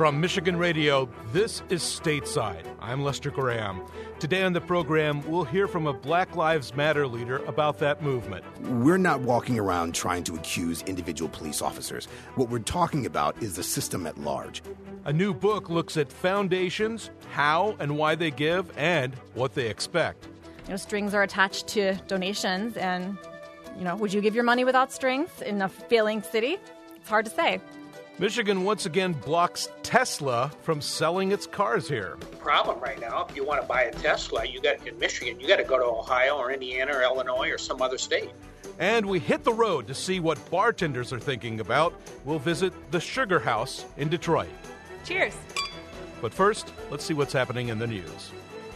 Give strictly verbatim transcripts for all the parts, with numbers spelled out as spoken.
From Michigan Radio, this is Stateside. I'm Lester Graham. Today on the program, we'll hear from a Black Lives Matter leader about that movement. We're not walking around trying to accuse individual police officers. What we're talking about is the system at large. A new book looks at foundations, how and why they give, and what they expect. You know, strings are attached to donations, and, you know, would you give your money without strings in a failing city? It's hard to say. Michigan once again blocks Tesla from selling its cars here. The problem right now, if you want to buy a Tesla, you got in Michigan, you got to go to Ohio or Indiana or Illinois or some other state. And we hit the road to see what bartenders are thinking about. We'll visit the Sugar House in Detroit. Cheers. But first, let's see what's happening in the news.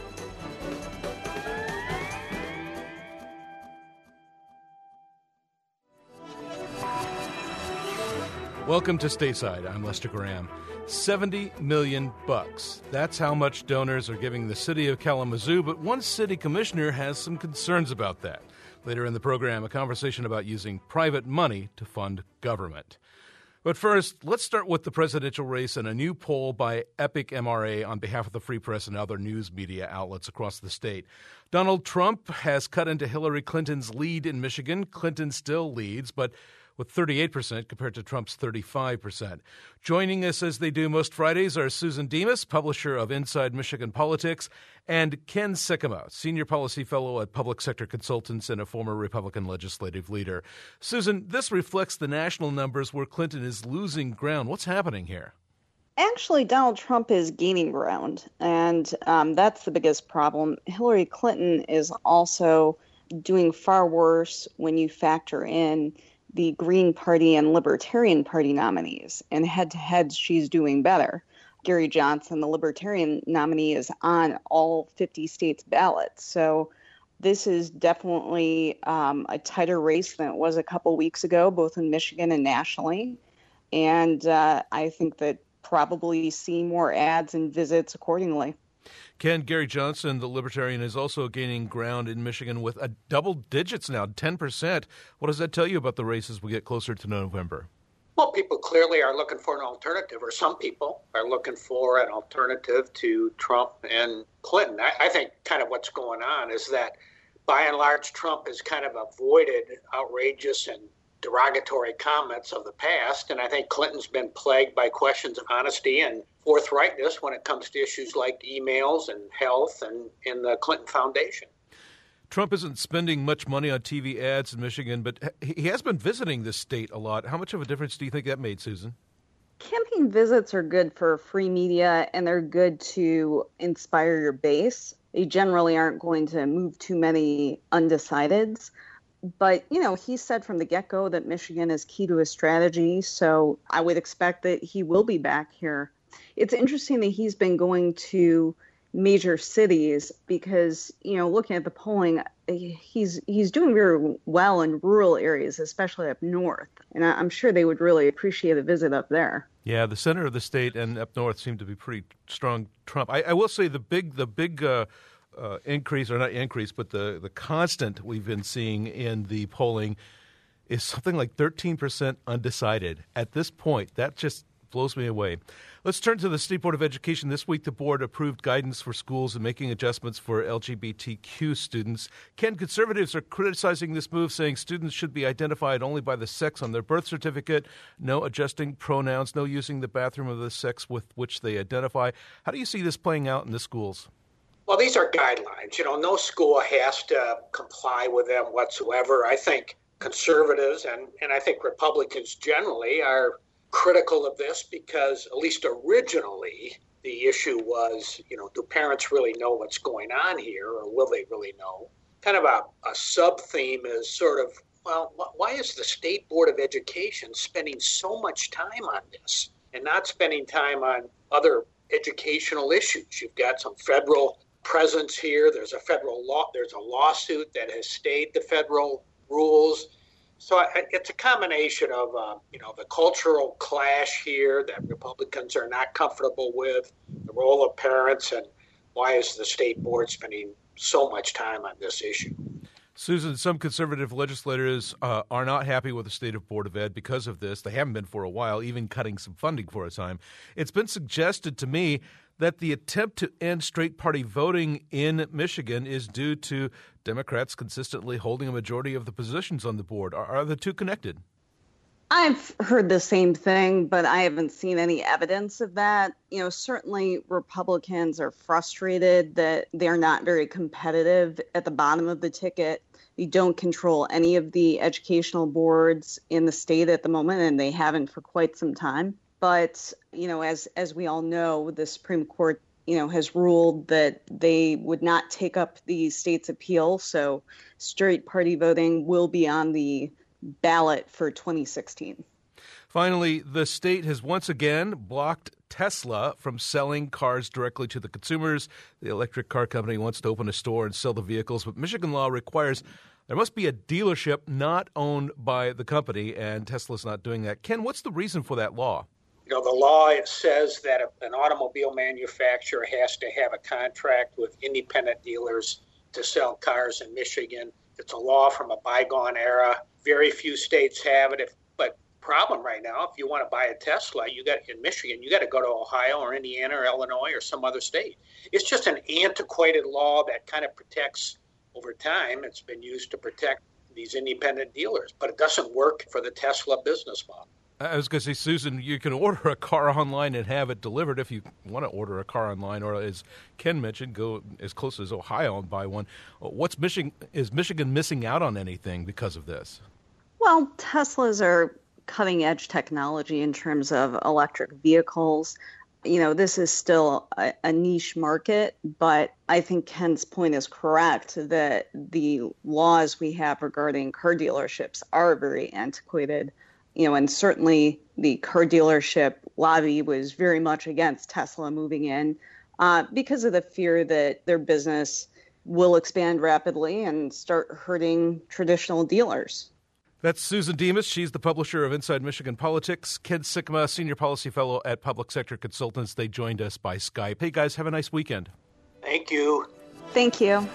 Welcome to Stateside. I'm Lester Graham. seventy million bucks. That's how much donors are giving the city of Kalamazoo, but one city commissioner has some concerns about that. Later in the program, a conversation about using private money to fund government. But first, let's start with the presidential race and a new poll by Epic M R A on behalf of the Free Press and other news media outlets across the state. Donald Trump has cut into Hillary Clinton's lead in Michigan. Clinton still leads, but with thirty-eight percent compared to Trump's thirty-five percent. Joining us as they do most Fridays are Susan Demas, publisher of Inside Michigan Politics, and Ken Sikkema, senior policy fellow at Public Sector Consultants and a former Republican legislative leader. Susan, this reflects the national numbers where Clinton is losing ground. What's happening here? Actually, Donald Trump is gaining ground, and um, that's the biggest problem. Hillary Clinton is also doing far worse when you factor in the Green Party and Libertarian Party nominees. And head-to-head, she's doing better. Gary Johnson, the Libertarian nominee, is on all fifty states' ballots. So this is definitely um, a tighter race than it was a couple weeks ago, both in Michigan and nationally. And uh, I think that probably see more ads and visits accordingly. Ken, Gary Johnson, the Libertarian, is also gaining ground in Michigan with a double digits now, ten percent. What does that tell you about the race as we get closer to November? Well, people clearly are looking for an alternative, or some people are looking for an alternative to Trump and Clinton. I, I think kind of what's going on is that, by and large, Trump has kind of avoided outrageous and derogatory comments of the past, and I think Clinton's been plagued by questions of honesty and forthrightness when it comes to issues like emails and health and in the Clinton Foundation. Trump isn't spending much money on T V ads in Michigan, but he has been visiting this state a lot. How much of a difference do you think that made, Susan? Campaign visits are good for free media, and they're good to inspire your base. They generally aren't going to move too many undecideds. But, you know, he said from the get-go that Michigan is key to his strategy, so I would expect that he will be back here. It's interesting that he's been going to major cities because, you know, looking at the polling, he's he's doing very well in rural areas, especially up north. And I'm sure they would really appreciate a visit up there. Yeah, the center of the state and up north seem to be pretty strong Trump. I, I will say the big the big uh, uh, increase, or not increase, but the, the constant we've been seeing in the polling is something like thirteen percent undecided. At this point, that just blows me away. Let's turn to the State Board of Education. This week, the board approved guidance for schools and making adjustments for L G B T Q students. Ken, conservatives are criticizing this move, saying students should be identified only by the sex on their birth certificate, no adjusting pronouns, no using the bathroom of the sex with which they identify. How do you see this playing out in the schools? Well, these are guidelines. You know, no school has to comply with them whatsoever. I think conservatives and, and I think Republicans generally are critical of this because, at least originally, the issue was, you know, do parents really know what's going on here, or will they really know? Kind of a, a sub-theme is sort of, well, why is the State Board of Education spending so much time on this and not spending time on other educational issues? You've got some federal presence here. There's a federal law. There's a lawsuit that has stayed the federal rules. So it's a combination of, uh, you know, the cultural clash here that Republicans are not comfortable with, the role of parents, and why is the state board spending so much time on this issue? Susan, some conservative legislators uh, are not happy with the state of Board of Ed because of this. They haven't been for a while, even cutting some funding for a time. It's been suggested to me that the attempt to end straight party voting in Michigan is due to Democrats consistently holding a majority of the positions on the board. Are, are the two connected? I've heard the same thing, but I haven't seen any evidence of that. You know, certainly Republicans are frustrated that they're not very competitive at the bottom of the ticket. They don't control any of the educational boards in the state at the moment, and they haven't for quite some time. But, you know, as as we all know, the Supreme Court, you know, has ruled that they would not take up the state's appeal. So straight party voting will be on the ballot for twenty sixteen. Finally, the state has once again blocked Tesla from selling cars directly to the consumers. The electric car company wants to open a store and sell the vehicles, but Michigan law requires there must be a dealership not owned by the company, and Tesla's not doing that. Ken, what's the reason for that law? You know, the law says that an automobile manufacturer has to have a contract with independent dealers to sell cars in Michigan. It's a law from a bygone era. Very few states have it. If, but problem right now, if you want to buy a Tesla, you got in Michigan, you got to go to Ohio or Indiana or Illinois or some other state. It's just an antiquated law that kind of protects, over time, it's been used to protect these independent dealers, but it doesn't work for the Tesla business model. I was going to say, Susan, you can order a car online and have it delivered if you want to order a car online, or as Ken mentioned, go as close as Ohio and buy one. What's Michigan? Is Michigan missing out on anything because of this? Well, Teslas are cutting-edge technology in terms of electric vehicles. You know, this is still a, a niche market, but I think Ken's point is correct that the laws we have regarding car dealerships are very antiquated. You know, and certainly the car dealership lobby was very much against Tesla moving in uh, because of the fear that their business will expand rapidly and start hurting traditional dealers. That's Susan Demas. She's the publisher of Inside Michigan Politics. Ken Sikkema, Senior Policy Fellow at Public Sector Consultants. They joined us by Skype. Hey, guys, have a nice weekend. Thank you. Thank you.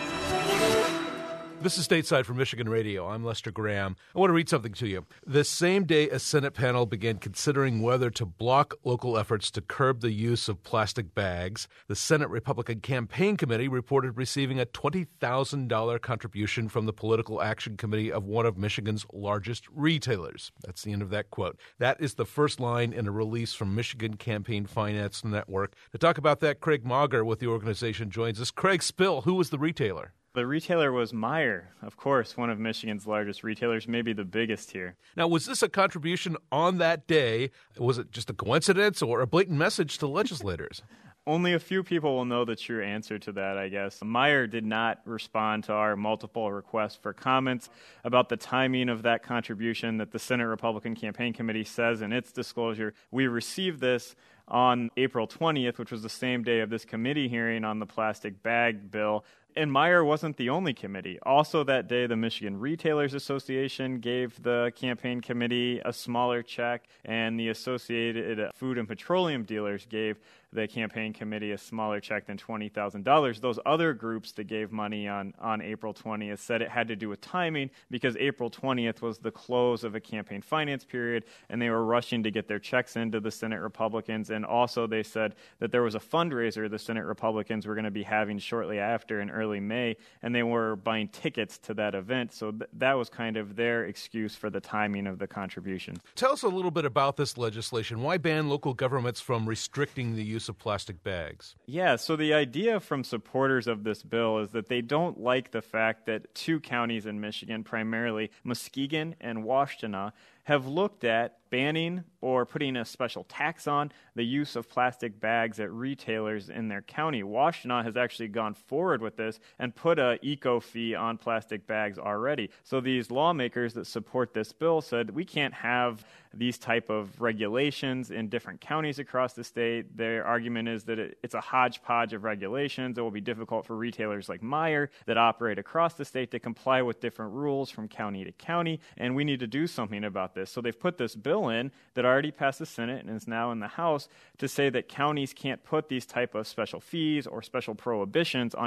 This is Stateside from Michigan Radio. I'm Lester Graham. I want to read something to you. The same day a Senate panel began considering whether to block local efforts to curb the use of plastic bags, the Senate Republican Campaign Committee reported receiving a twenty thousand dollars contribution from the Political Action Committee of one of Michigan's largest retailers. That's the end of that quote. That is the first line in a release from Michigan Campaign Finance Network. To talk about that, Craig Mauger with the organization joins us. Craig, spill, who was the retailer? The retailer was Meijer, of course, one of Michigan's largest retailers, maybe the biggest here. Now, was this a contribution on that day? Was it just a coincidence or a blatant message to legislators? Only a few people will know the true answer to that, I guess. Meijer did not respond to our multiple requests for comments about the timing of that contribution that the Senate Republican Campaign Committee says in its disclosure. We received this on April twentieth, which was the same day of this committee hearing on the plastic bag bill. And Meijer wasn't the only committee. Also that day, the Michigan Retailers Association gave the campaign committee a smaller check, and the Associated Food and Petroleum Dealers gave the campaign committee a smaller check than twenty thousand dollars. Those other groups that gave money on, on April twentieth said it had to do with timing because April twentieth was the close of a campaign finance period, and they were rushing to get their checks into the Senate Republicans. And also they said that there was a fundraiser the Senate Republicans were going to be having shortly after in early May, and they were buying tickets to that event. So th- that was kind of their excuse for the timing of the contribution. Tell us a little bit about this legislation. Why ban local governments from restricting the use of plastic bags? Yeah, so the idea from supporters of this bill is that they don't like the fact that two counties in Michigan, primarily Muskegon and Washtenaw, have looked at banning or putting a special tax on the use of plastic bags at retailers in their county. Washtenaw has actually gone forward with this and put a eco fee on plastic bags already. So these lawmakers that support this bill said we can't have these type of regulations in different counties across the state. Their argument is that it, it's a hodgepodge of regulations. It will be difficult for retailers like Meijer that operate across the state to comply with different rules from county to county, and we need to do something about this. So they've put this bill in that already passed the Senate and is now in the House to say that counties can't put these type of special fees or special prohibitions on containers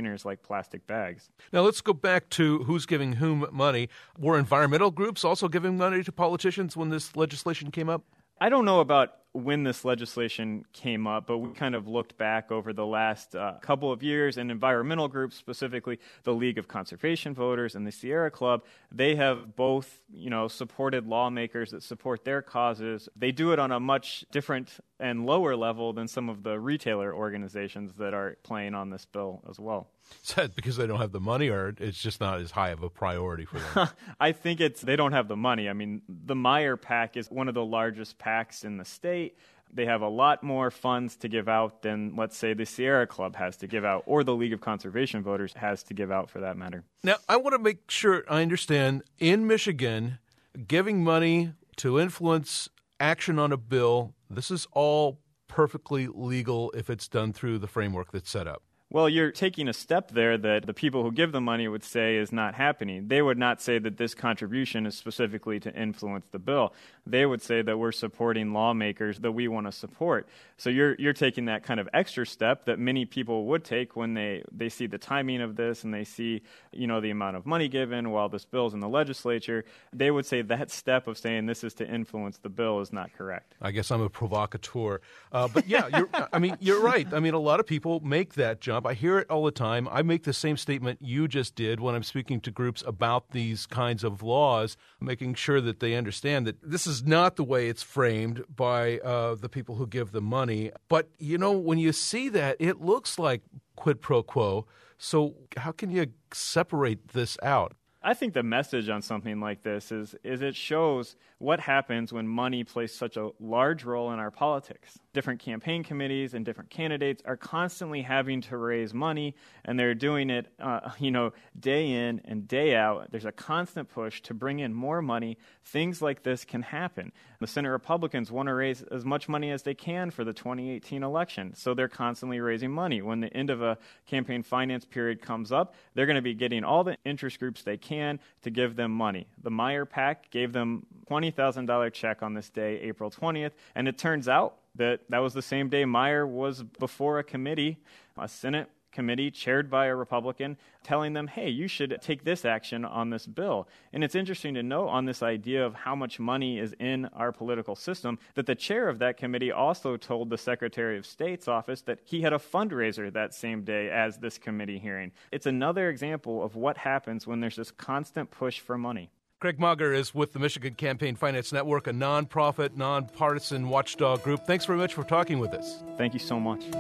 containers like plastic bags. Now let's go back to who's giving whom money. Were environmental groups also giving money to politicians when this legislation came up? I don't know about when this legislation came up, but we kind of looked back over the last uh, couple of years, and environmental groups, specifically the League of Conservation Voters and the Sierra Club, they have both, you know, supported lawmakers that support their causes. They do it on a much different and lower level than some of the retailer organizations that are playing on this bill as well. Is that because they don't have the money, or it's just not as high of a priority for them? I think it's they don't have the money. I mean, the Meijer PAC is one of the largest PACs in the state. They have a lot more funds to give out than, let's say, the Sierra Club has to give out, or the League of Conservation Voters has to give out, for that matter. Now, I want to make sure I understand. In Michigan, giving money to influence action on a bill, this is all perfectly legal if it's done through the framework that's set up. Well, you're taking a step there that the people who give the money would say is not happening. They would not say that this contribution is specifically to influence the bill. They would say that we're supporting lawmakers that we want to support. So you're you're taking that kind of extra step that many people would take when they, they see the timing of this and they see, you know, the amount of money given while this bill's in the legislature. They would say that step of saying this is to influence the bill is not correct. I guess I'm a provocateur. Uh, but yeah, you're, I mean, you're right. I mean, a lot of people make that jump. I hear it all the time. I make the same statement you just did when I'm speaking to groups about these kinds of laws, making sure that they understand that this is not the way it's framed by uh, the people who give the money. But, you know, when you see that, it looks like quid pro quo. So how can you separate this out? I think the message on something like this is is it shows what happens when money plays such a large role in our politics. Different campaign committees and different candidates are constantly having to raise money, and they're doing it, uh, you know, day in and day out. There's a constant push to bring in more money. Things like this can happen. The Senate Republicans want to raise as much money as they can for the twenty eighteen election, so they're constantly raising money. When the end of a campaign finance period comes up, they're going to be getting all the interest groups they can to give them money. The Meijer PAC gave them twenty thousand dollars check on this day, April twentieth, and it turns out that that was the same day Meijer was before a committee, a Senate committee chaired by a Republican, telling them, hey, you should take this action on this bill. And it's interesting to note on this idea of how much money is in our political system that the chair of that committee also told the Secretary of State's office that he had a fundraiser that same day as this committee hearing. It's another example of what happens when there's this constant push for money. Craig Mauger is with the Michigan Campaign Finance Network, a nonprofit, nonpartisan watchdog group. Thanks very much for talking with us. Thank you so much.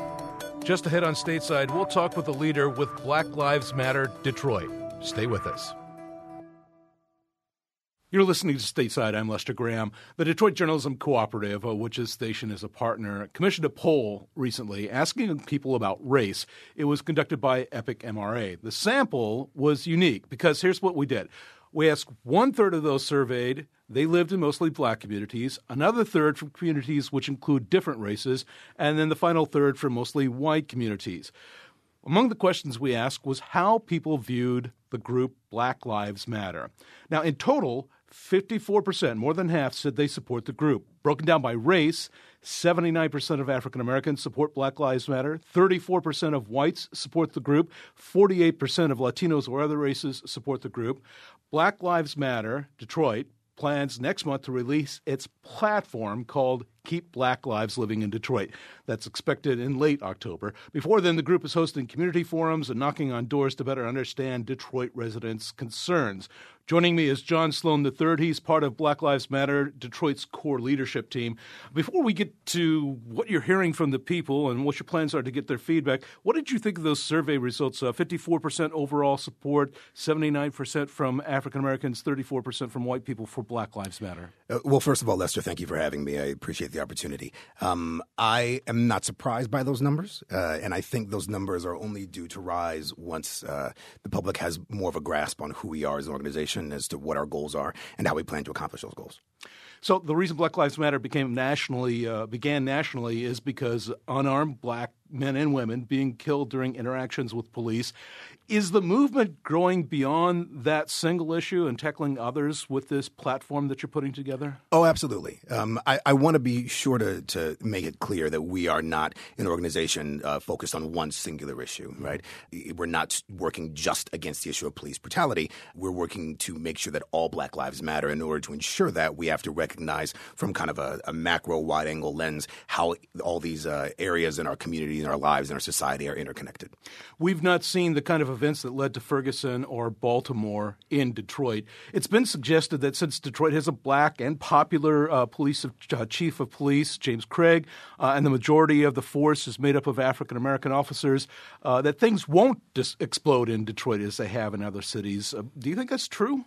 Just ahead on Stateside, we'll talk with the leader with Black Lives Matter Detroit. Stay with us. You're listening to Stateside. I'm Lester Graham. The Detroit Journalism Cooperative, which this station is a partner, commissioned a poll recently asking people about race. It was conducted by Epic M R A. The sample was unique because here's what we did. We asked one-third of those surveyed. They lived in mostly black communities, another third from communities which include different races, and then the final third from mostly white communities. Among the questions we asked was how people viewed the group Black Lives Matter. Now, in total, fifty-four percent, more than half, said they support the group. Broken down by race, seventy-nine percent of African Americans support Black Lives Matter, thirty-four percent of whites support the group, forty-eight percent of Latinos or other races support the group. Black Lives Matter Detroit plans next month to release its platform called Keep Black Lives Living in Detroit. That's expected in late October. Before then, the group is hosting community forums and knocking on doors to better understand Detroit residents' concerns. Joining me is John Sloan the third. He's part of Black Lives Matter, Detroit's core leadership team. Before we get to what you're hearing from the people and what your plans are to get their feedback, what did you think of those survey results? Uh, fifty-four percent overall support, seventy-nine percent from African Americans, thirty-four percent from white people for Black Lives Matter. Uh, well, first of all, Lester, thank you for having me. I appreciate the opportunity. Um, I am not surprised by those numbers, uh, and I think those numbers are only due to rise once uh, the public has more of a grasp on who we are as an organization, as to what our goals are and how we plan to accomplish those goals. So the reason Black Lives Matter became nationally uh, began nationally is because unarmed black men and women being killed during interactions with police. Is the movement growing beyond that single issue and tackling others with this platform that you're putting together? Oh, absolutely. Um, I, I want to be sure to, to make it clear that we are not an organization uh, focused on one singular issue, right? We're not working just against the issue of police brutality. We're working to make sure that all Black lives matter. In order to ensure that, we have to recognize from kind of a, a macro, wide-angle lens how all these uh, areas in our community, in our lives, in our society are interconnected. We've not seen the kind of events that led to Ferguson or Baltimore in Detroit. It's been suggested that since Detroit has a black and popular uh, police of, uh, chief of police, James Craig, uh, and the majority of the force is made up of African-American officers, uh, that things won't dis- explode in Detroit as they have in other cities. Uh, do you think that's true?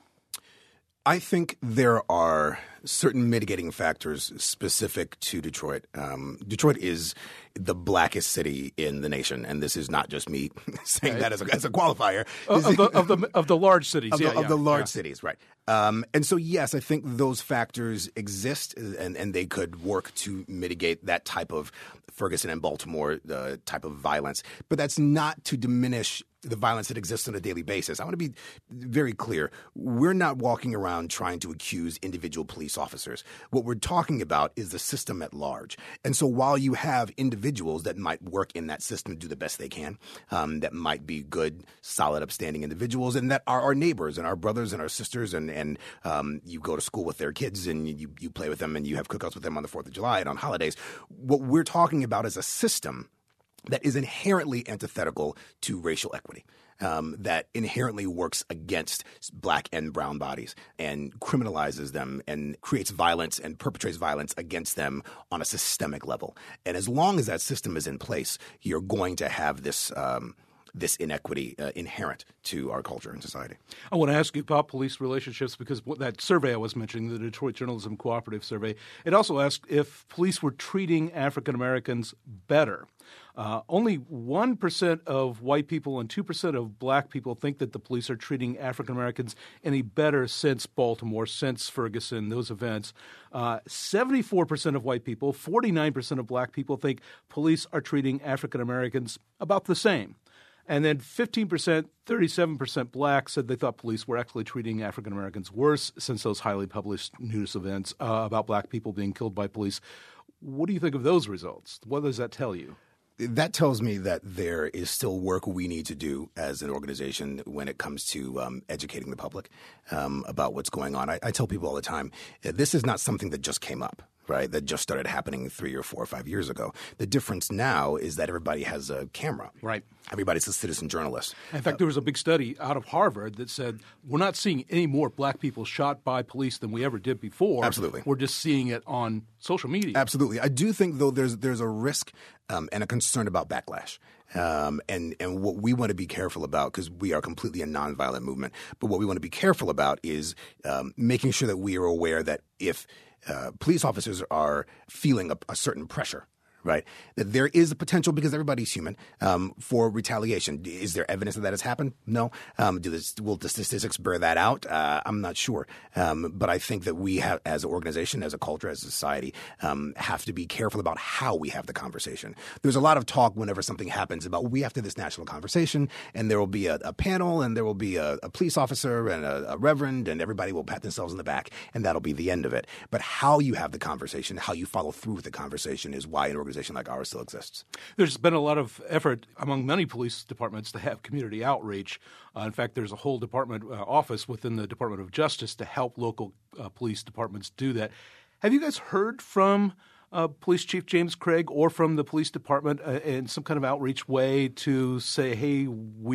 I think there are certain mitigating factors specific to Detroit. Um, Detroit is the blackest city in the nation, and this is not just me saying right. that as a, as a qualifier. Of, of, the, of, the, of the large cities. Of, yeah, the, yeah, of the large yeah. cities, right. Um, and so, yes, I think those factors exist, and, and they could work to mitigate that type of Ferguson and Baltimore uh, type of violence. But that's not to diminish the violence that exists on a daily basis. I want to be very clear. We're not walking around trying to accuse individual police officers. What we're talking about is the system at large. And so while you have individuals that might work in that system, do the best they can, um, that might be good, solid, upstanding individuals, and that are our neighbors and our brothers and our sisters, and, and um, you go to school with their kids and you, you play with them and you have cookouts with them on the fourth of July and on holidays. What we're talking about is a system that is inherently antithetical to racial equity, um, that inherently works against black and brown bodies and criminalizes them and creates violence and perpetrates violence against them on a systemic level. And as long as that system is in place, you're going to have this um, this inequity uh, inherent to our culture and society. I want to ask you about police relationships because that survey I was mentioning, the Detroit Journalism Cooperative Survey, it also asked if police were treating African Americans better. Uh, only one percent of white people and two percent of black people think that the police are treating African Americans any better since Baltimore, since Ferguson, those events. Uh, seventy-four percent of white people, forty-nine percent of black people think police are treating African Americans about the same. And then fifteen percent, thirty-seven percent black said they thought police were actually treating African Americans worse since those highly published news events uh, about black people being killed by police. What do you think of those results? What does that tell you? That tells me that there is still work we need to do as an organization when it comes to um, educating the public um, about what's going on. I, I tell people all the time, this is not something that just came up, right, that just started happening three or four or five years ago. The difference now is that everybody has a camera. Right. Everybody's a citizen journalist. In fact, uh, there was a big study out of Harvard that said we're not seeing any more black people shot by police than we ever did before. Absolutely. We're just seeing it on social media. Absolutely. I do think, though, there's there's a risk um, and a concern about backlash. Um, and, and what we want to be careful about, because we are completely a nonviolent movement, but what we want to be careful about is um, making sure that we are aware that if uh, police officers are feeling a, a certain pressure, right, that there is a potential, because everybody's human, um, for retaliation. Is there evidence that that has happened? No. Um, do this, will the statistics bear that out? Uh, I'm not sure. Um, but I think that we have, as an organization, as a culture, as a society, um, have to be careful about how we have the conversation. There's a lot of talk whenever something happens about we have to have this national conversation, and there will be a, a panel, and there will be a, a police officer and a, a reverend, and everybody will pat themselves on the back, and that'll be the end of it. But how you have the conversation, how you follow through with the conversation is why an organization like ours still exists. There's been a lot of effort among many police departments to have community outreach. Uh, in fact, there's a whole department uh, office within the Department of Justice to help local uh, police departments do that. Have you guys heard from uh, Police Chief James Craig or from the police department uh, in some kind of outreach way to say, hey,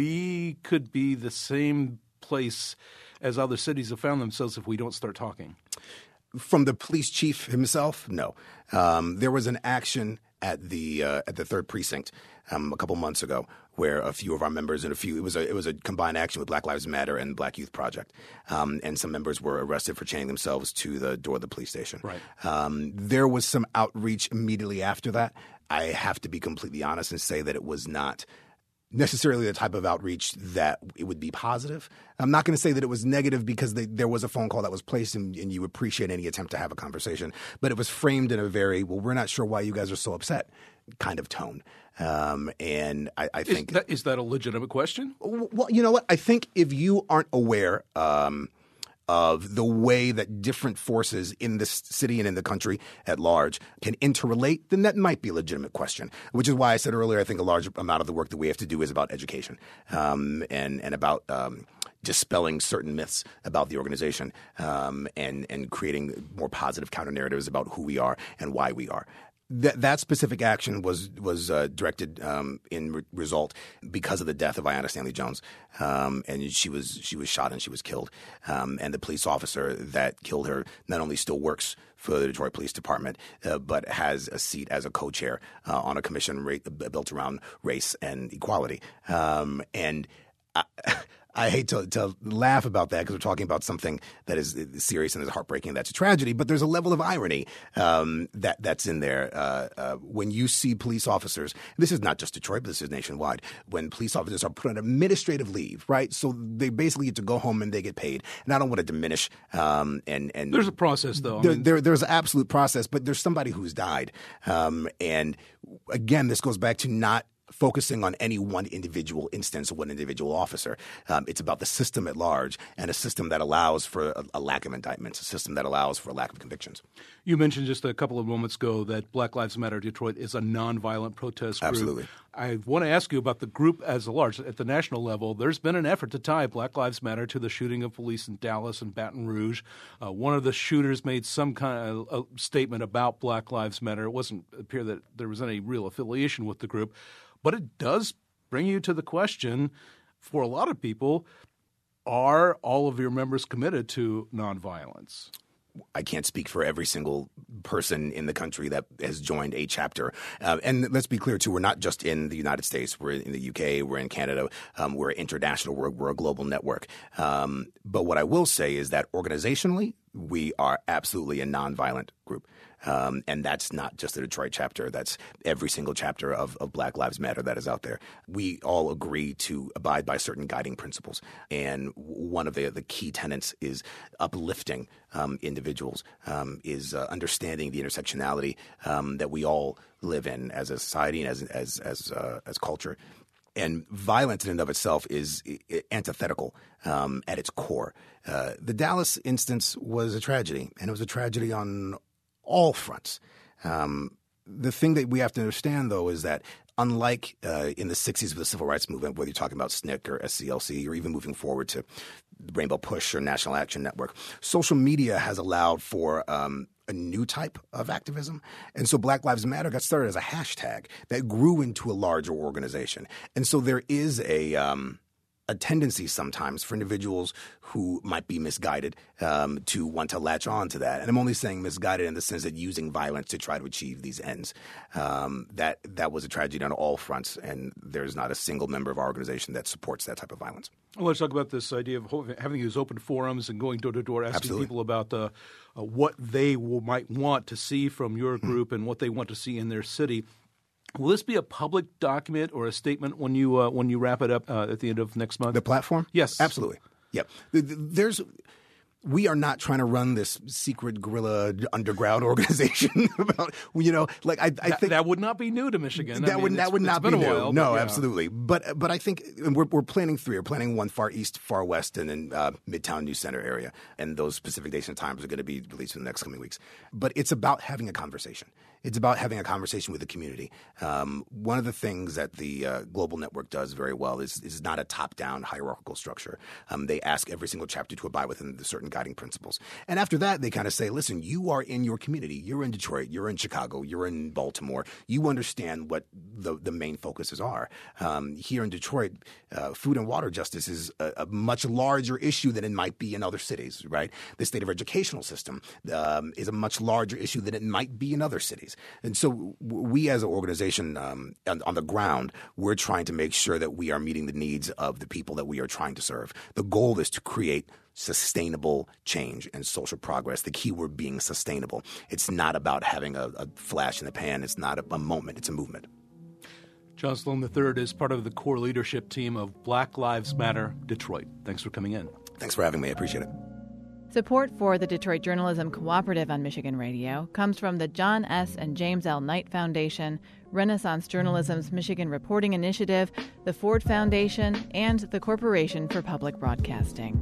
we could be the same place as other cities have found themselves if we don't start talking? From the police chief himself, no. Um, there was an action at the uh, at the third precinct um, a couple months ago where a few of our members and a few it was a it was a combined action with Black Lives Matter and Black Youth Project, um, and some members were arrested for chaining themselves to the door of the police station. Right. Um, there was some outreach immediately after that. I have to be completely honest and say that it was not necessarily the type of outreach that it would be positive. I'm not going to say that it was negative because they, there was a phone call that was placed and, and you appreciate any attempt to have a conversation. But it was framed in a very, well, we're not sure why you guys are so upset kind of tone. Um, and I, I think— Is that, is that a legitimate question? Well, you know what? I think if you aren't aware um, of the way that different forces in this city and in the country at large can interrelate, then that might be a legitimate question, which is why I said earlier I think a large amount of the work that we have to do is about education um, and, and about um, dispelling certain myths about the organization um, and, and creating more positive counter-narratives about who we are and why we are. That that specific action was was uh, directed um, in re- result because of the death of Ayanna Stanley Jones, um, and she was she was shot and she was killed. Um, and the police officer that killed her not only still works for the Detroit Police Department, uh, but has a seat as a co-chair uh, on a commission ra- built around race and equality. Um, and I, I hate to, to laugh about that because we're talking about something that is serious and is heartbreaking. That's a tragedy, but there's a level of irony um, that that's in there. Uh, uh, when you see police officers, this is not just Detroit, but this is nationwide, when police officers are put on administrative leave, right? So they basically get to go home and they get paid. And I don't want to diminish. Um, and, and There's a process, though. There, I mean, there, there's an absolute process, but there's somebody who's died. Um, and again, this goes back to not focusing on any one individual instance or one individual officer. Um, it's about the system at large and a system that allows for a, a lack of indictments, a system that allows for a lack of convictions. You mentioned just a couple of moments ago that Black Lives Matter Detroit is a nonviolent protest group. Absolutely. I want to ask you about the group as a large. At the national level, there's been an effort to tie Black Lives Matter to the shooting of police in Dallas and Baton Rouge. Uh, one of the shooters made some kind of a statement about Black Lives Matter. It wasn't appear that there was any real affiliation with the group. But it does bring you to the question, for a lot of people, are all of your members committed to nonviolence? I can't speak for every single person in the country that has joined a chapter. Uh, and let's be clear, too, we're not just in the United States. We're in the U K. We're in Canada. Um, we're international. We're, we're a global network. Um, but what I will say is that organizationally, we are absolutely a nonviolent group. Um, and that's not just the Detroit chapter. That's every single chapter of, of Black Lives Matter that is out there. We all agree to abide by certain guiding principles. And one of the, the key tenets is uplifting um, individuals, um, is uh, understanding the intersectionality um, that we all live in as a society and as, as, as, uh, as culture. And violence in and of itself is antithetical um, at its core. Uh, the Dallas instance was a tragedy, and it was a tragedy on all fronts. Um, the thing that we have to understand, though, is that unlike uh, in the sixties with the Civil Rights Movement, whether you're talking about S N C C or S C L C or even moving forward to Rainbow Push or National Action Network, social media has allowed for um, a new type of activism. And so Black Lives Matter got started as a hashtag that grew into a larger organization. And so there is a um, a tendency sometimes for individuals who might be misguided um, to want to latch on to that. And I'm only saying misguided in the sense that using violence to try to achieve these ends. Um, that that was a tragedy on all fronts, and there's not a single member of our organization that supports that type of violence. Well, let's talk about this idea of having these open forums and going door to door, asking Absolutely. people about uh, uh, what they will, might want to see from your group mm-hmm. and what they want to see in their city. Will this be a public document or a statement when you uh, when you wrap it up uh, at the end of next month? The platform? Yes. Absolutely. Yep. There's we are not trying to run this secret guerrilla underground organization about, you know, like I, I that, think that would not be new to Michigan. That I mean, would that would not be been new. A while, no, but, yeah. absolutely. But but I think we're we're planning three. We're planning one far east, far west, and then uh, Midtown News Center area. And those specific dates and times are going to be released in the next coming weeks. But it's about having a conversation. It's about having a conversation with the community. Um, one of the things that the uh, Global Network does very well is is not a top-down hierarchical structure. Um, they ask every single chapter to abide within the certain guiding principles. And after that, they kind of say, listen, you are in your community. You're in Detroit. You're in Chicago. You're in Baltimore. You understand what the, the main focuses are. Um, here in Detroit, uh, food and water justice is a, a much larger issue than it might be in other cities, right? The state of our educational system um, is a much larger issue than it might be in other cities. And so we as an organization um, on, on the ground, we're trying to make sure that we are meeting the needs of the people that we are trying to serve. The goal is to create sustainable change and social progress, the key word being sustainable. It's not about having a, a flash in the pan. It's not a, a moment. It's a movement. John Sloan the third is part of the core leadership team of Black Lives Matter Detroit. Thanks for coming in. Thanks for having me. I appreciate it. Support for the Detroit Journalism Cooperative on Michigan Radio comes from the John S. and James L. Knight Foundation, Renaissance Journalism's Michigan Reporting Initiative, the Ford Foundation, and the Corporation for Public Broadcasting.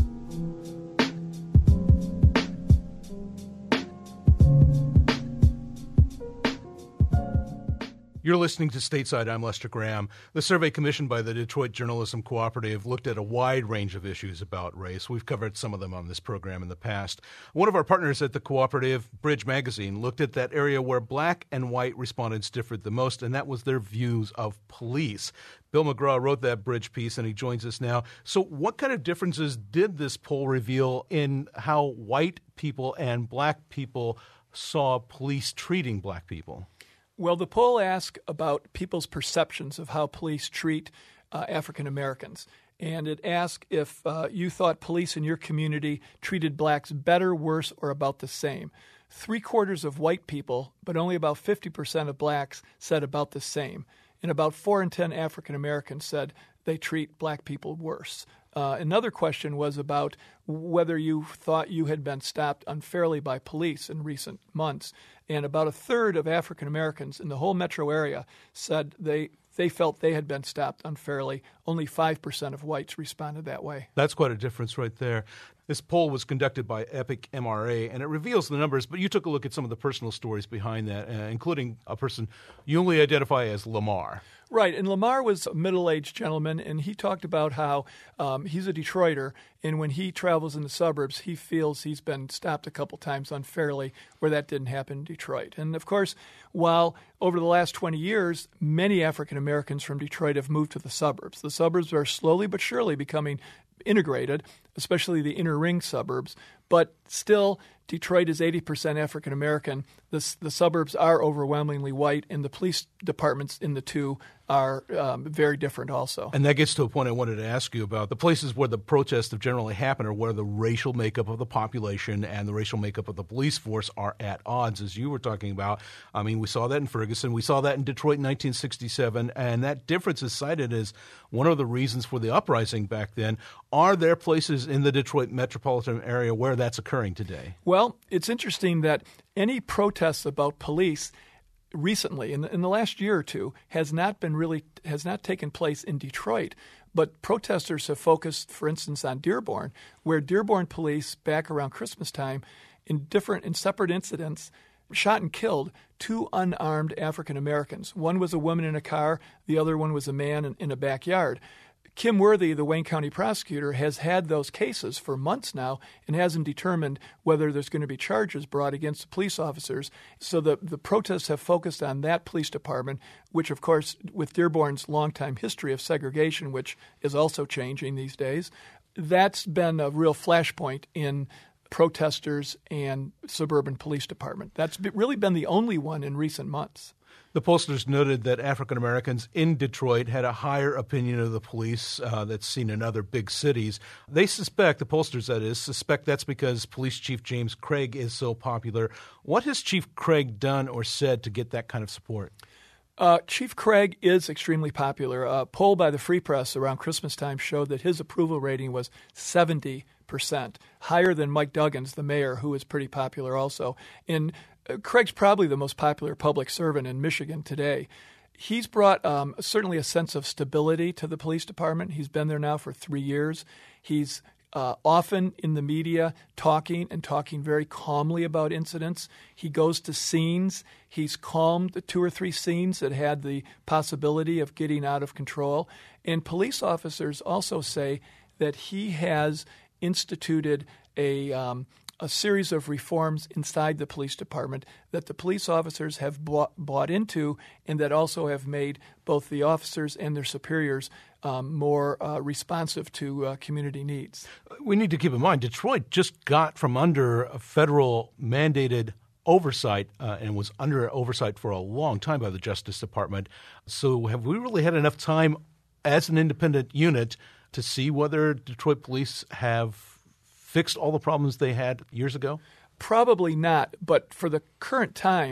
You're listening to Stateside. I'm Lester Graham. The survey commissioned by the Detroit Journalism Cooperative looked at a wide range of issues about race. We've covered some of them on this program in the past. One of our partners at the cooperative, Bridge Magazine, looked at that area where black and white respondents differed the most, and that was their views of police. Bill McGraw wrote that Bridge piece, and he joins us now. So what kind of differences did this poll reveal in how white people and black people saw police treating black people? Well, the poll asked about people's perceptions of how police treat uh, African Americans. And it asked if uh, you thought police in your community treated blacks better, worse, or about the same. Three quarters of white people, but only about fifty percent of blacks said about the same. And about four in ten African Americans said they treat black people worse. Uh, another question was about whether you thought you had been stopped unfairly by police in recent months. And about a third of African Americans in the whole metro area said they they felt they had been stopped unfairly. Only five percent of whites responded that way. That's quite a difference right there. This poll was conducted by Epic M R A, and it reveals the numbers, but you took a look at some of the personal stories behind that, uh, including a person you only identify as Lamar. Right, and Lamar was a middle-aged gentleman, and he talked about how um, he's a Detroiter, and when he travels in the suburbs, he feels he's been stopped a couple times unfairly, where that didn't happen in Detroit. And, of course, while over the last twenty years, many African Americans from Detroit have moved to the suburbs. The suburbs are slowly but surely becoming integrated, especially the inner ring suburbs, but still Detroit is eighty percent African American. The, the suburbs are overwhelmingly white, and the police departments in the two are um, very different also. And that gets to a point I wanted to ask you about. The places where the protests have generally happened are where the racial makeup of the population and the racial makeup of the police force are at odds, as you were talking about. I mean, we saw that in Ferguson. We saw that in Detroit in nineteen sixty-seven, and that difference is cited as one of the reasons for the uprising back then. Are there places in the Detroit metropolitan area where that's occurring today? Well, it's interesting that any protests about police recently, in the, in the last year or two, has not been really has not taken place in Detroit. But protesters have focused, for instance, on Dearborn, where Dearborn police, back around Christmas time, in different in separate incidents, shot and killed two unarmed African Americans. One was a woman in a car. The other one was a man in, in a backyard. Kim Worthy, the Wayne County prosecutor, has had those cases for months now and hasn't determined whether there's going to be charges brought against the police officers. So the, the protests have focused on that police department, which, of course, with Dearborn's longtime history of segregation, which is also changing these days, that's been a real flashpoint in protesters and suburban police department. That's really been the only one in recent months. The pollsters noted that African Americans in Detroit had a higher opinion of the police uh, that's seen in other big cities. They suspect, the pollsters that is, suspect that's because Police Chief James Craig is so popular. What has Chief Craig done or said to get that kind of support? Uh, Chief Craig is extremely popular. A poll by the Free Press around Christmas time showed that his approval rating was seventy percent, higher than Mike Duggins, the mayor, who is pretty popular also. And uh, Craig's probably the most popular public servant in Michigan today. He's brought um, certainly a sense of stability to the police department. He's been there now for three years. He's Uh, often in the media talking and talking very calmly about incidents. He goes to scenes. He's calmed the two or three scenes that had the possibility of getting out of control. And police officers also say that he has instituted a um, a series of reforms inside the police department that the police officers have bought, bought into and that also have made both the officers and their superiors um, more uh, responsive to uh, community needs. We need to keep in mind, Detroit just got from under a federal mandated oversight uh, and was under oversight for a long time by the Justice Department. So have we really had enough time as an independent unit to see whether Detroit police have fixed all the problems they had years ago? Probably not, but for the current time,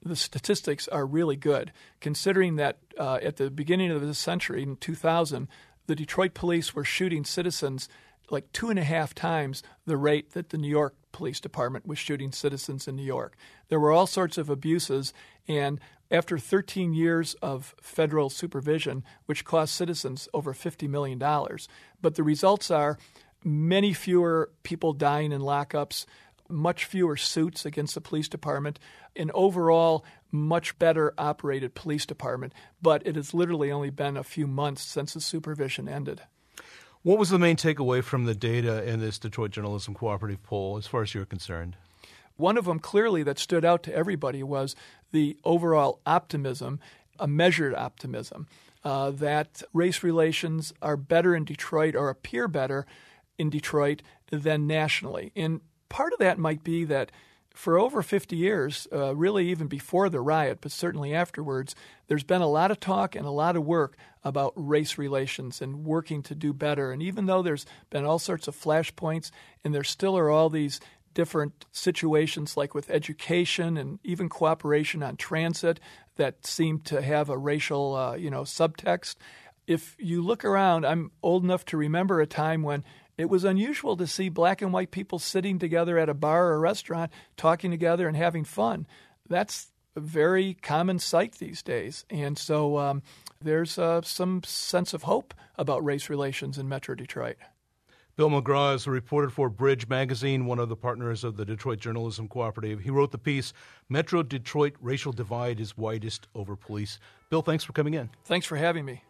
the statistics are really good, considering that uh, at the beginning of this century, in two thousand, the Detroit police were shooting citizens like two and a half times the rate that the New York Police Department was shooting citizens in New York. There were all sorts of abuses, and after thirteen years of federal supervision, which cost citizens over fifty million dollars, but the results are many fewer people dying in lockups, much fewer suits against the police department, an overall much better operated police department, but it has literally only been a few months since the supervision ended. What was the main takeaway from the data in this Detroit Journalism Cooperative poll as far as you're concerned? One of them clearly that stood out to everybody was the overall optimism, a measured optimism, uh, that race relations are better in Detroit or appear better in Detroit than nationally. And part of that might be that for over fifty years, uh, really even before the riot, but certainly afterwards, there's been a lot of talk and a lot of work about race relations and working to do better. And even though there's been all sorts of flashpoints and there still are all these different situations like with education and even cooperation on transit that seem to have a racial, uh, you know, subtext, if you look around, I'm old enough to remember a time when it was unusual to see black and white people sitting together at a bar or a restaurant, talking together and having fun. That's a very common sight these days. And so um, there's uh, some sense of hope about race relations in Metro Detroit. Bill McGraw is a reporter for Bridge Magazine, one of the partners of the Detroit Journalism Cooperative. He wrote the piece, Metro Detroit Racial Divide is Widest Over Police. Bill, thanks for coming in. Thanks for having me.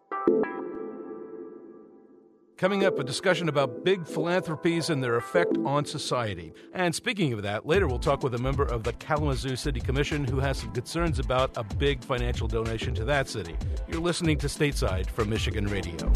Coming up, a discussion about big philanthropies and their effect on society. And speaking of that, later we'll talk with a member of the Kalamazoo City Commission who has some concerns about a big financial donation to that city. You're listening to Stateside from Michigan Radio.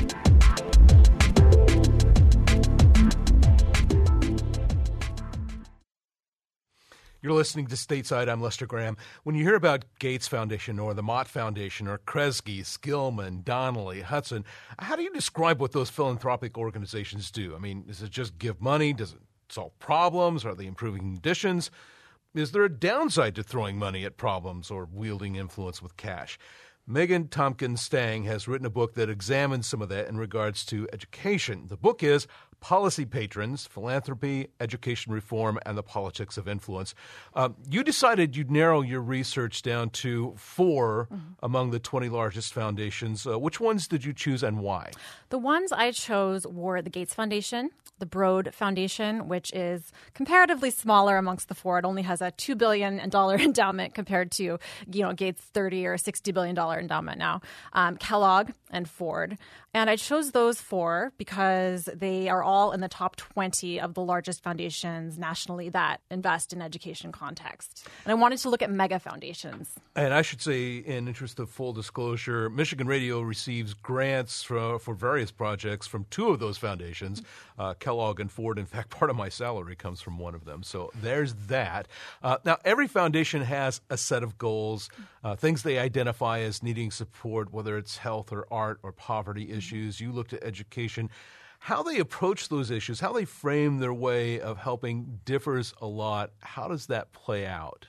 You're listening to Stateside. I'm Lester Graham. When you hear about Gates Foundation or the Mott Foundation or Kresge, Skillman, Donnelly, Hudson, how do you describe what those philanthropic organizations do? I mean, does it just give money? Does it solve problems? Are they improving conditions? Is there a downside to throwing money at problems or wielding influence with cash? Megan Tompkins Stang has written a book that examines some of that in regards to education. The book is Policy Patrons, Philanthropy, Education Reform, and the Politics of Influence. Um, you decided you'd narrow your research down to four mm-hmm. among the twenty largest foundations. Uh, which ones did you choose and why? The ones I chose were the Gates Foundation, the Broad Foundation, which is comparatively smaller amongst the four. It only has a two billion dollars endowment compared to, you know, Gates' thirty or sixty billion dollars endowment now. Um, Kellogg and Ford. And I chose those four because they are all in the top twenty of the largest foundations nationally that invest in education context. And I wanted to look at mega foundations. And I should say, in interest of full disclosure, Michigan Radio receives grants for, for various projects from two of those foundations, uh, Kellogg and Ford. In fact, part of my salary comes from one of them. So there's that. Uh, now, every foundation has a set of goals, uh, things they identify as needing support, whether it's health or art or poverty issues. Issues. You looked at education. How they approach those issues, how they frame their way of helping differs a lot. How does that play out?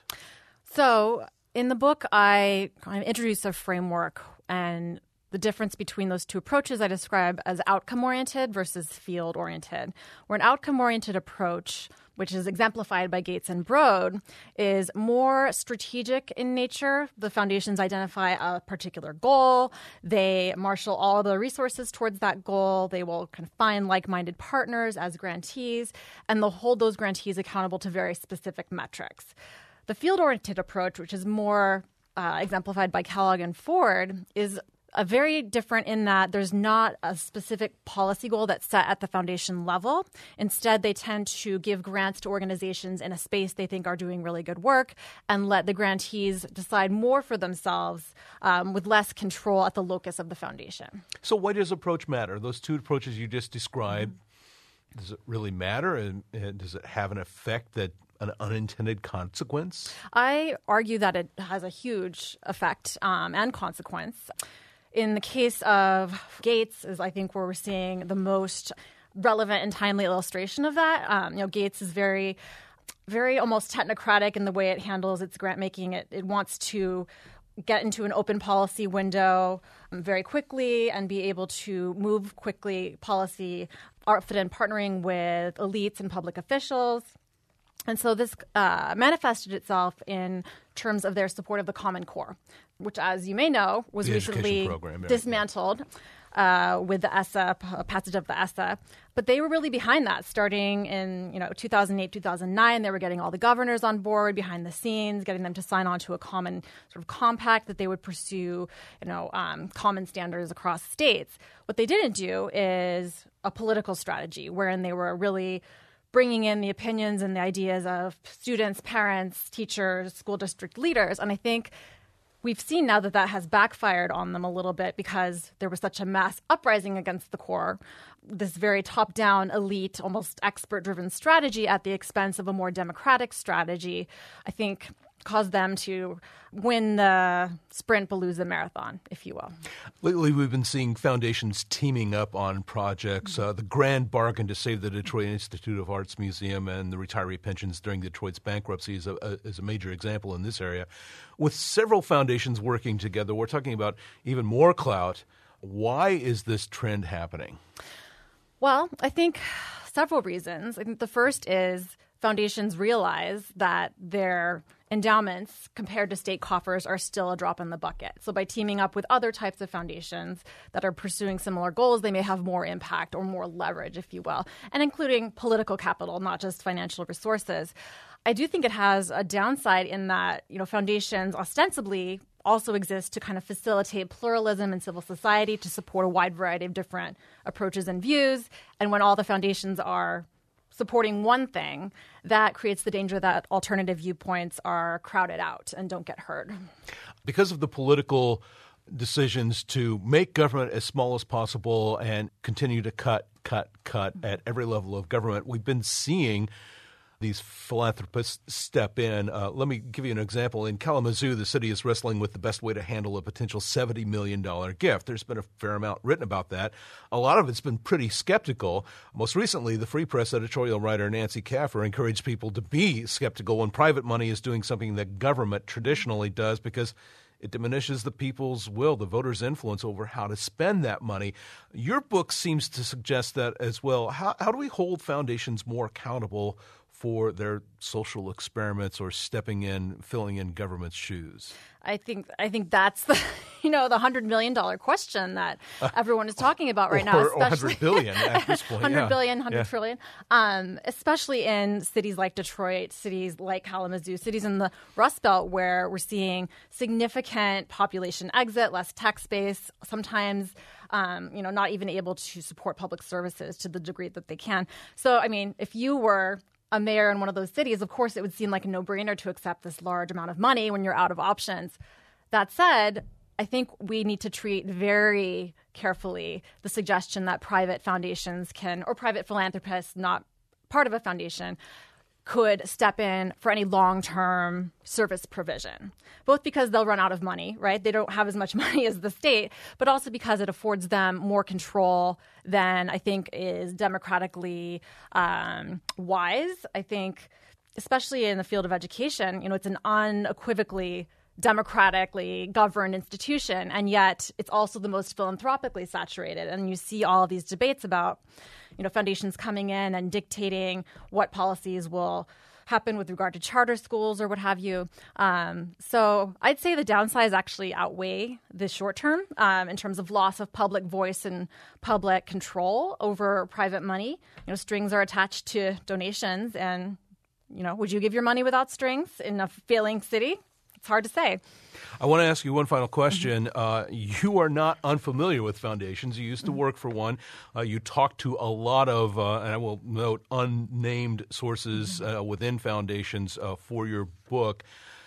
So in the book, I kind of introduce a framework and the difference between those two approaches I describe as outcome-oriented versus field-oriented. Where an outcome-oriented approach, which is exemplified by Gates and Broad, is more strategic in nature. The foundations identify a particular goal. They marshal all of the resources towards that goal. They will kind of find like-minded partners as grantees, and they'll hold those grantees accountable to very specific metrics. The field-oriented approach, which is more uh, exemplified by Kellogg and Ford, is a very different in that there's not a specific policy goal that's set at the foundation level. Instead, they tend to give grants to organizations in a space they think are doing really good work and let the grantees decide more for themselves um, with less control at the locus of the foundation. So why does approach matter? Those two approaches you just described, mm-hmm. does it really matter? And, and does it have an effect that an unintended consequence? I argue that it has a huge effect um, and consequence. In the case of Gates, is I think where we're seeing the most relevant and timely illustration of that. Um, you know, Gates is very very almost technocratic in the way it handles its grant making. It, it wants to get into an open policy window um, very quickly and be able to move quickly policy, often partnering with elites and public officials. And so this uh, manifested itself in terms of their support of the Common Core, which, as you may know, was the recently program, yeah. dismantled uh, with the E S A, passage of the E S A. But they were really behind that, starting in you know two thousand eight, two thousand nine. They were getting all the governors on board behind the scenes, getting them to sign on to a common sort of compact that they would pursue, you know, um, common standards across states. What they didn't do is a political strategy, wherein they were really bringing in the opinions and the ideas of students, parents, teachers, school district leaders. And I think we've seen now that that has backfired on them a little bit because there was such a mass uprising against the core, this very top-down, elite, almost expert-driven strategy at the expense of a more democratic strategy, I think caused them to win the sprint but lose the marathon, if you will. Lately, we've been seeing foundations teaming up on projects. Uh, the Grand Bargain to save the Detroit Institute of Arts Museum and the retiree pensions during Detroit's bankruptcy is a, a, is a major example in this area. With several foundations working together, we're talking about even more clout. Why is this trend happening? Well, I think several reasons. I think the first is foundations realize that their endowments compared to state coffers are still a drop in the bucket. So by teaming up with other types of foundations that are pursuing similar goals, they may have more impact or more leverage, if you will, and including political capital, not just financial resources. I do think it has a downside in that, you know, foundations ostensibly also exist to kind of facilitate pluralism in civil society, to support a wide variety of different approaches and views. And when all the foundations are supporting one thing, that creates the danger that alternative viewpoints are crowded out and don't get heard. Because of the political decisions to make government as small as possible and continue to cut, cut, cut at every level of government, we've been seeing these philanthropists step in. Uh, let me give you an example. In Kalamazoo, the city is wrestling with the best way to handle a potential seventy million dollars gift. There's been a fair amount written about that. A lot of it's been pretty skeptical. Most recently, the Free Press editorial writer Nancy Kaffer encouraged people to be skeptical when private money is doing something that government traditionally does because it diminishes the people's will, the voters' influence over how to spend that money. Your book seems to suggest that as well. How, how do we hold foundations more accountable for their social experiments or stepping in, filling in government's shoes? I think I think that's the you know the hundred million dollar question that everyone is talking about right or, now, or hundred billion at this point. hundred yeah. billion, hundred yeah. trillion, um, especially in cities like Detroit, cities like Kalamazoo, cities in the Rust Belt where we're seeing significant population exit, less tax base, sometimes um, you know not even able to support public services to the degree that they can. So I mean, if you were a mayor in one of those cities, of course, it would seem like a no-brainer to accept this large amount of money when you're out of options. That said, I think we need to treat very carefully the suggestion that private foundations can, or private philanthropists, not part of a foundation, could step in for any long-term service provision, both because they'll run out of money, right? They don't have as much money as the state, but also because it affords them more control than I think is democratically um, wise. I think, especially in the field of education, you know, it's an unequivocally democratically governed institution, and yet it's also the most philanthropically saturated. And you see all of these debates about, you know, foundations coming in and dictating what policies will happen with regard to charter schools or what have you. Um, so I'd say the downsides actually outweigh the short term um, in terms of loss of public voice and public control over private money. You know, strings are attached to donations, and, you know, would you give your money without strings in a failing city? It's hard to say. I want to ask you one final question. Mm-hmm. Uh, you are not unfamiliar with foundations. You used to work for one. Uh, you talked to a lot of, uh, and I will note, unnamed sources uh, within foundations uh, for your book.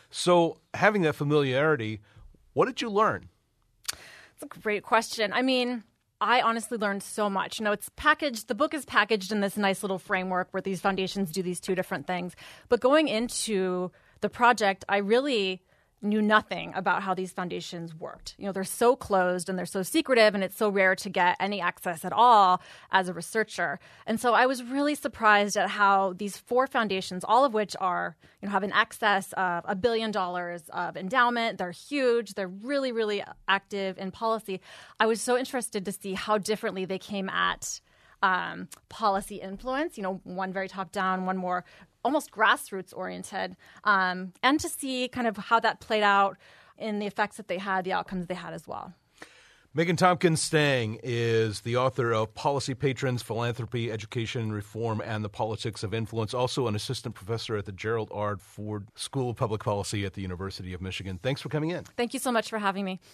So having that familiarity, what did you learn? It's a great question. I mean, I honestly learned so much. You know, it's packaged, the book is packaged in this nice little framework where these foundations do these two different things. But going into the project, I really knew nothing about how these foundations worked. You know, they're so closed and they're so secretive, and it's so rare to get any access at all as a researcher. And so I was really surprised at how these four foundations, all of which are, you know, have an excess of a billion dollars of endowment. They're huge. They're really, really active in policy. I was so interested to see how differently they came at um, policy influence, you know, one very top down, one more almost grassroots oriented, um, and to see kind of how that played out in the effects that they had, the outcomes they had as well. Megan Tompkins Stang is the author of Policy Patrons, Philanthropy, Education, Reform, and the Politics of Influence, also an assistant professor at the Gerald R. Ford School of Public Policy at the University of Michigan. Thanks for coming in. Thank you so much for having me.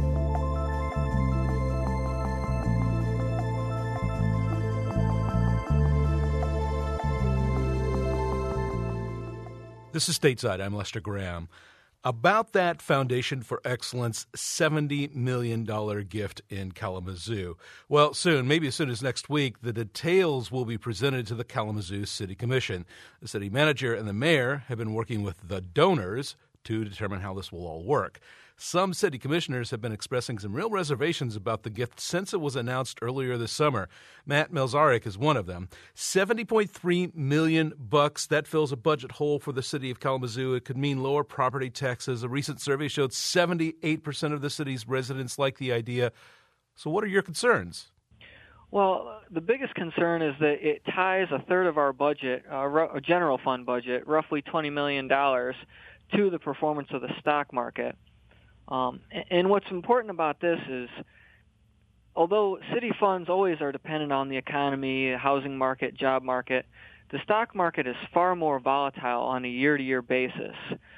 This is Stateside. I'm Lester Graham. About that Foundation for Excellence seventy million dollars gift in Kalamazoo. Well, soon, maybe as soon as next week, the details will be presented to the Kalamazoo City Commission. The city manager and the mayor have been working with the donors to determine how this will all work. Some city commissioners have been expressing some real reservations about the gift since it was announced earlier this summer. Matt Melzarik is one of them. seventy point three million bucks. That fills a budget hole for the city of Kalamazoo. It could mean lower property taxes. A recent survey showed seventy-eight percent of the city's residents like the idea. So what are your concerns? Well, the biggest concern is that it ties a third of our budget, our general fund budget, roughly twenty million dollars, to the performance of the stock market. Um, and what's important about this is, although city funds always are dependent on the economy, housing market, job market, the stock market is far more volatile on a year-to-year basis.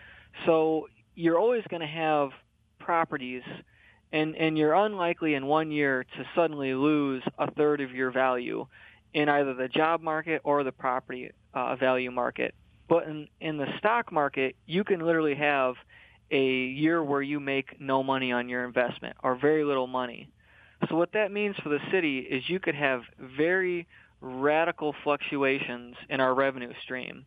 So you're always going to have properties, and, and you're unlikely in one year to suddenly lose a third of your value in either the job market or the property uh, value market. But in, in the stock market, you can literally have a year where you make no money on your investment or very little money. So what that means for the city is you could have very radical fluctuations in our revenue stream,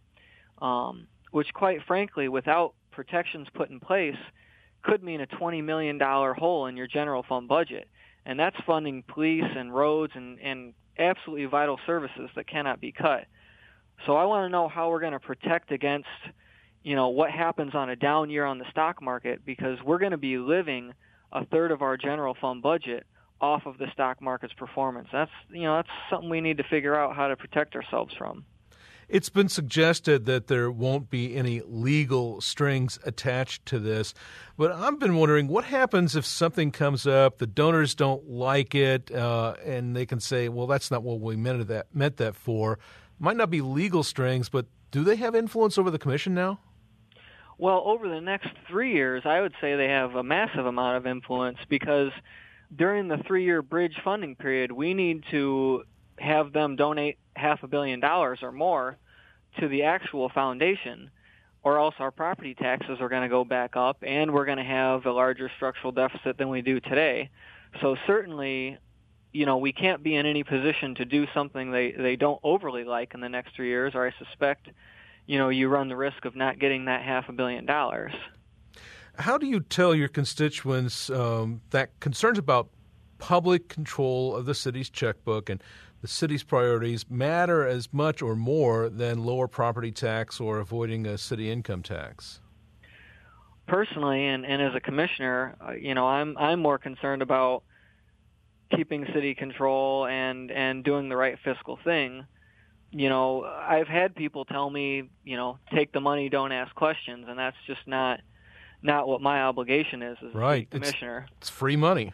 um, which quite frankly, without protections put in place, could mean a twenty million dollars hole in your general fund budget. And that's funding police and roads and, and absolutely vital services that cannot be cut. So I want to know how we're going to protect against, you know, what happens on a down year on the stock market, because we're going to be living a third of our general fund budget off of the stock market's performance. That's, you know, that's something we need to figure out how to protect ourselves from. It's been suggested that there won't be any legal strings attached to this, but I've been wondering what happens if something comes up, the donors don't like it, uh, and they can say, well, that's not what we meant that, meant that for. Might not be legal strings, but do they have influence over the commission now? Well, over the next three years, I would say they have a massive amount of influence, because during the three-year bridge funding period, we need to have them donate half a billion dollars or more to the actual foundation, or else our property taxes are going to go back up and we're going to have a larger structural deficit than we do today. So certainly, you know, we can't be in any position to do something they, they don't overly like in the next three years, or I suspect, you know, you run the risk of not getting that half a billion dollars. How do you tell your constituents um, that concerns about public control of the city's checkbook and the city's priorities matter as much or more than lower property tax or avoiding a city income tax? Personally, and, and as a commissioner, uh, you know, I'm I'm more concerned about keeping city control and, and doing the right fiscal thing. You know, I've had people tell me, you know, take the money, don't ask questions, and that's just not not what my obligation is as right. a city commissioner. It's, it's free money.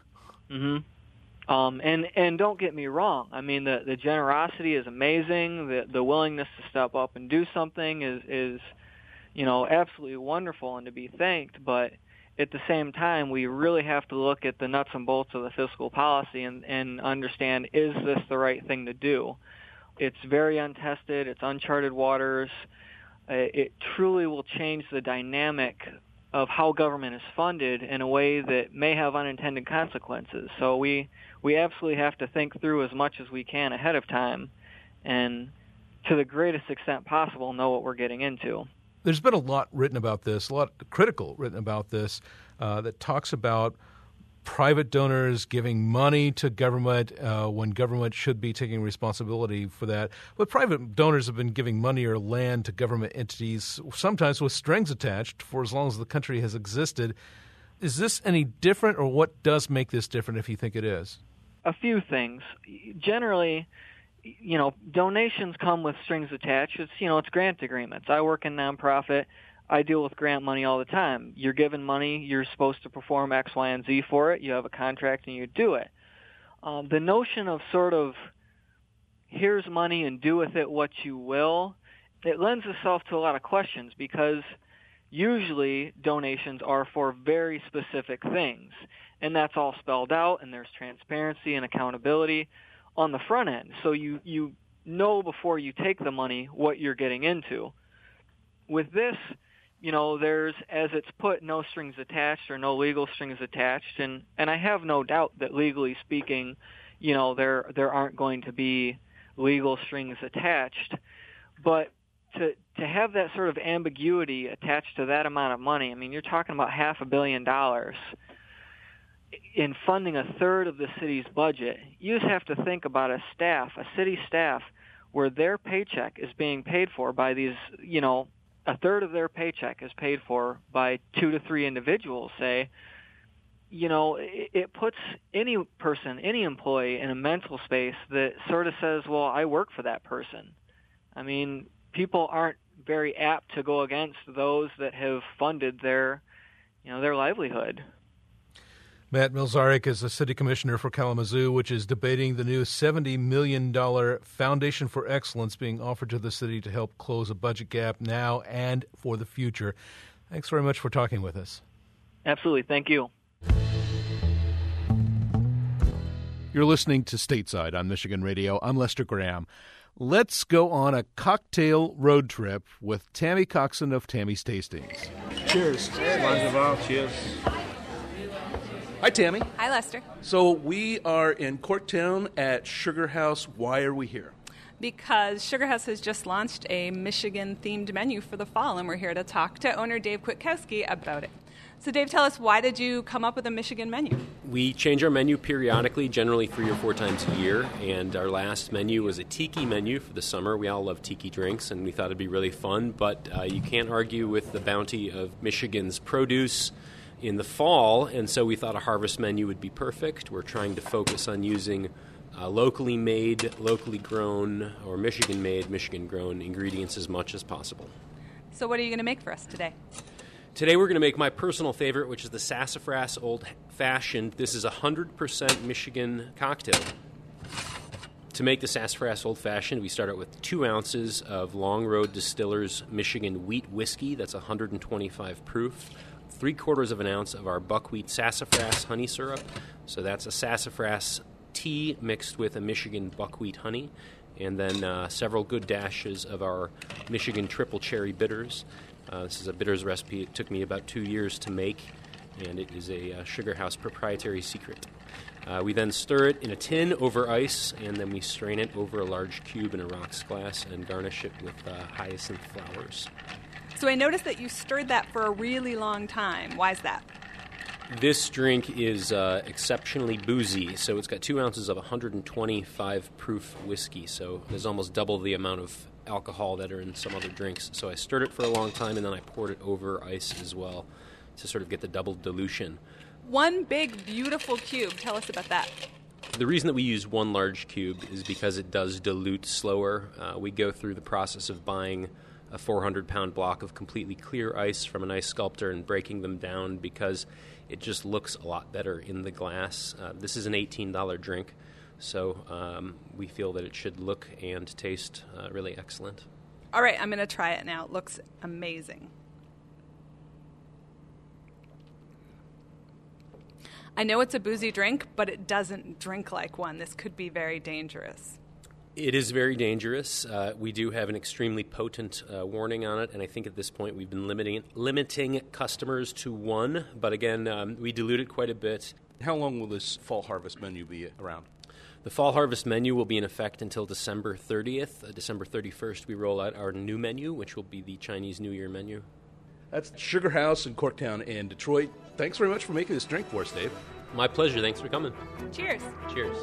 Mm-hmm. Um, and and don't get me wrong. I mean, the, the generosity is amazing. The the willingness to step up and do something is is, you know, absolutely wonderful and to be thanked. But at the same time, we really have to look at the nuts and bolts of the fiscal policy and, and understand, is this the right thing to do? It's very untested. It's uncharted waters. Uh, it truly will change the dynamic of how government is funded in a way that may have unintended consequences. So we we absolutely have to think through as much as we can ahead of time and to the greatest extent possible know what we're getting into. There's been a lot written about this, a lot critical written about this, uh, that talks about private donors giving money to government uh, when government should be taking responsibility for that. But private donors have been giving money or land to government entities, sometimes with strings attached, for as long as the country has existed. Is this any different, or what does make this different if you think it is? A few things. Generally, you know, donations come with strings attached. It's, you know, it's grant agreements. I work in nonprofit. I deal with grant money all the time. You're given money. You're supposed to perform X, Y, and Z for it. You have a contract and you do it. Um, the notion of sort of here's money and do with it what you will, it lends itself to a lot of questions because usually donations are for very specific things, and that's all spelled out, and there's transparency and accountability on the front end. So you, you know before you take the money what you're getting into. With this, you know, there's, as it's put, no strings attached or no legal strings attached, and, and I have no doubt that legally speaking, you know, there there aren't going to be legal strings attached. But to to have that sort of ambiguity attached to that amount of money, I mean, you're talking about half a billion dollars in funding a third of the city's budget. You just have to think about a staff, a city staff, where their paycheck is being paid for by these, you know, a third of their paycheck is paid for by two to three individuals, say. You know, it, it puts any person, any employee in a mental space that sort of says, well, I work for that person. I mean, people aren't very apt to go against those that have funded their, you know, their livelihood. Matt Milzarek is the city commissioner for Kalamazoo, which is debating the new seventy million dollars Foundation for Excellence being offered to the city to help close a budget gap now and for the future. Thanks very much for talking with us. Absolutely. Thank you. You're listening to Stateside on Michigan Radio. I'm Lester Graham. Let's go on a cocktail road trip with Tammy Coxon of Tammy's Tastings. Cheers. Cheers. Cheers. Hi, Tammy. Hi, Lester. So we are in Corktown at Sugar House. Why are we here? Because Sugar House has just launched a Michigan-themed menu for the fall, and we're here to talk to owner Dave Kwiatkowski about it. So, Dave, tell us, why did you come up with a Michigan menu? We change our menu periodically, generally three or four times a year, and our last menu was a tiki menu for the summer. We all love tiki drinks, and we thought it'd be really fun, but uh, you can't argue with the bounty of Michigan's produce in the fall, and so we thought a harvest menu would be perfect. We're trying to focus on using uh, locally made, locally grown, or Michigan-made, Michigan-grown ingredients as much as possible. So what are you going to make for us today? Today we're going to make my personal favorite, which is the Sassafras Old Fashioned. This is a one hundred percent Michigan cocktail. To make the Sassafras Old Fashioned, we start out with two ounces of Long Road Distillers Michigan Wheat Whiskey. That's one hundred twenty-five proof. Three quarters of an ounce of our buckwheat sassafras honey syrup. So that's a sassafras tea mixed with a Michigan buckwheat honey. And then uh, several good dashes of our Michigan triple cherry bitters. Uh, this is a bitters recipe. It took me about two years to make, and it is a uh, Sugar House proprietary secret. Uh, we then stir it in a tin over ice, and then we strain it over a large cube in a rocks glass and garnish it with uh, hyacinth flowers. So I noticed that you stirred that for a really long time. Why is that? This drink is uh, exceptionally boozy, so it's got two ounces of one hundred twenty-five proof whiskey, so there's almost double the amount of alcohol that are in some other drinks. So I stirred it for a long time, and then I poured it over ice as well to sort of get the double dilution. One big, beautiful cube. Tell us about that. The reason that we use one large cube is because it does dilute slower. Uh, we go through the process of buying a four hundred pound block of completely clear ice from an ice sculptor and breaking them down because it just looks a lot better in the glass. Uh, this is an eighteen dollars drink, so um, we feel that it should look and taste uh, really excellent. All right, I'm going to try it now. It looks amazing. I know it's a boozy drink, but it doesn't drink like one. This could be very dangerous. It is very dangerous. Uh, we do have an extremely potent uh, warning on it, and I think at this point we've been limiting limiting customers to one. But again, um, we dilute it quite a bit. How long will this fall harvest menu be around? The fall harvest menu will be in effect until December thirtieth. Uh, December thirty-first, we roll out our new menu, which will be the Chinese New Year menu. That's Sugar House in Corktown and Detroit. Thanks very much for making this drink for us, Dave. My pleasure. Thanks for coming. Cheers. Cheers.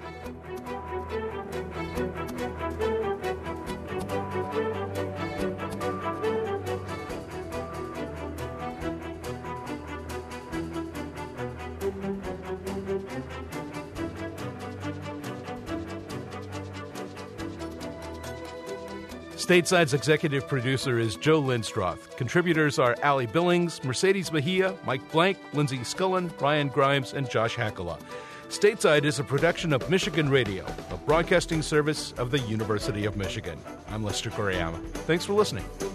Stateside's executive producer is Joe Lindstroth. Contributors are Allie Billings, Mercedes Mejia, Mike Blank, Lindsay Scullen, Ryan Grimes, and Josh Hakala. Stateside is a production of Michigan Radio, a broadcasting service of the University of Michigan. I'm Lester Graham. Thanks for listening.